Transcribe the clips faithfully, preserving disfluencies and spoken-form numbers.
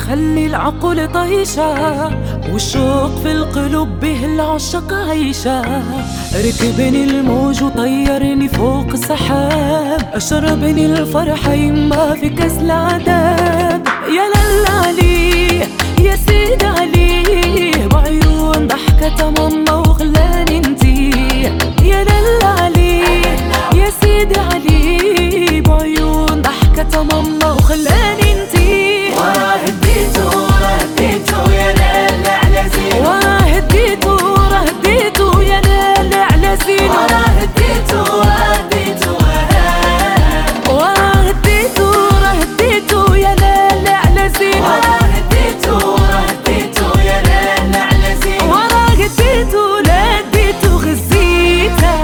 يخلي العقل طيشة، والشوق في القلوب به العشق عيشة. ركبني الموج وطيرني فوق السحاب، أشربني الفرحة يما في كاس العذاب. يا لال عليه يا سيد عليه، بعيون ضحكة ماما وخلاني انتيه. يا لال عليه يا سيد عليه، بعيون ضحكة ماما وخلاني انتيه. وراه هديتو وراه هديتو يا لال على زينو، وراه هديتو وراه هديتو يا لال على زينو. وراه هديتو وراه هديتو وراه هديتو وراه هديتو يا لال على زينو. وراه هديتو وراه هديتو يا لال على زينو. وراه هديتو لا هديتو غزيتها.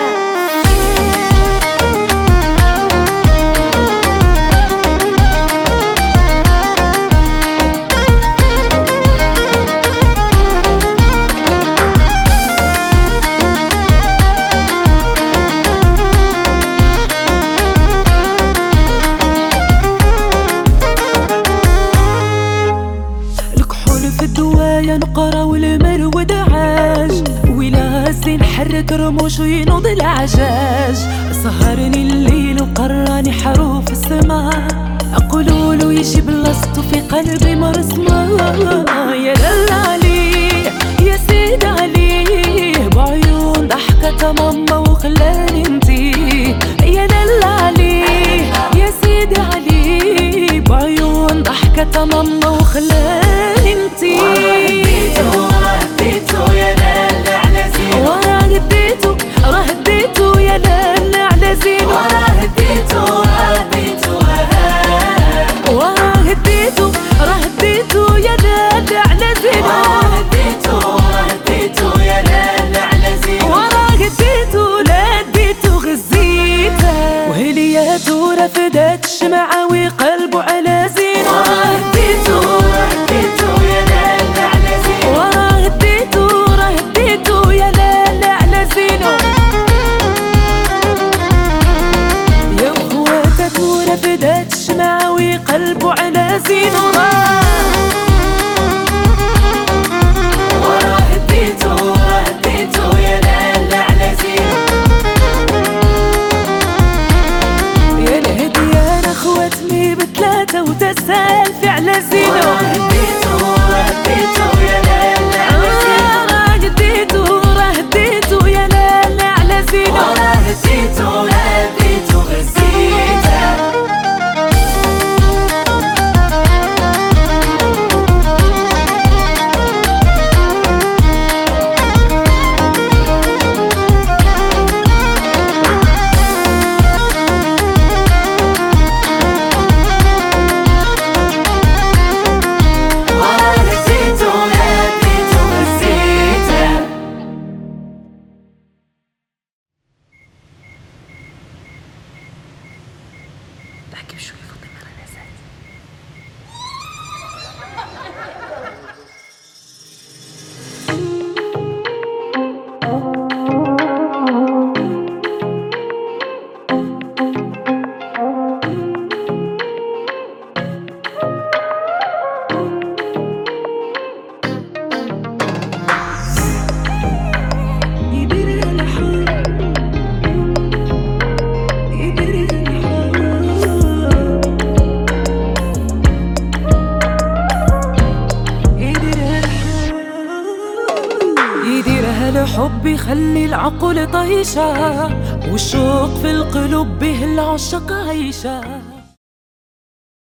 في الدوايا نقرا والمرود عاج، ولازم نحرك رموش وينوض العجاج. سهرني الليل وقراني حروف السماء، أقولولو يجي بلاصتو في قلبي مرسمة. يا لال عليه يا سيد عليه، بعيون ضحكة ماما وخلاني انتيه. يا لال عليه يا سيد عليه، بعيون ضحكة ماما وخلاني انتيه. وراه هديتو وراه هديتو يا لال على زينو. وراه هديتو راه هديتو يا لال على زينو. وراه هديتو وراه هديتو وراه هديتو راه هديتو يا لال على زينو. وراه هديتو وراه هديتو يا لال على زينو. وراه هديتو لا هديتو غزيتها، وهلياتو رفدات الشمعة وقلبو على زينو. وراه هديتو وراه هديتو يا لال على زينو. وراه هديتو راه هديتو يا لال على زينو. يا خواتك ورفدات الشمعة وقلبو على زينو. وراه هديتو وراه هديتو يا لال على زينو. يا الهديان اخواتني بثلاثة وتسالفي على زينو. وراه هديتو وراه هديتو يا لال على زينو. راه هديتو راه هديتو يا لال على زينو. وراه هديتو لا هديتو غزيتها. احكي بشوي فوتي مرة نزلت. الحب يخلي العقل طيشة، والشوق في القلوب به العشق عيشة.